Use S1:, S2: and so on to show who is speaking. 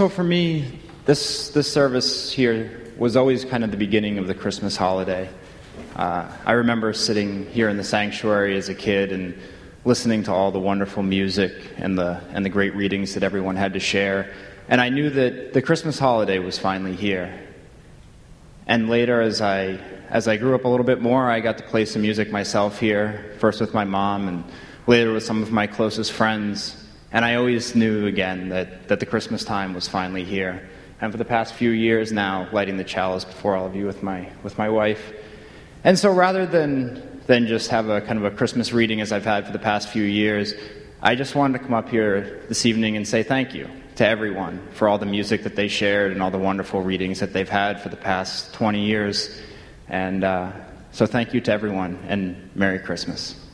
S1: so for me, this service here was always kind of the beginning of the Christmas holiday. I remember sitting here in the sanctuary as a kid and listening to all the wonderful music and the great readings that everyone had to share. And I knew that the Christmas holiday was finally here. And later, as I grew up a little bit more, I got to play some music myself here, first with my mom and later with some of my closest friends. And I always knew again that the Christmas time was finally here. And for the past few years now, lighting the chalice before all of you with my wife. And so rather than just have a kind of a Christmas reading as I've had for the past few years, I just wanted to come up here this evening and say thank you to everyone for all the music that they shared and all the wonderful readings that they've had for the past 20 years. And so thank you to everyone, and Merry Christmas.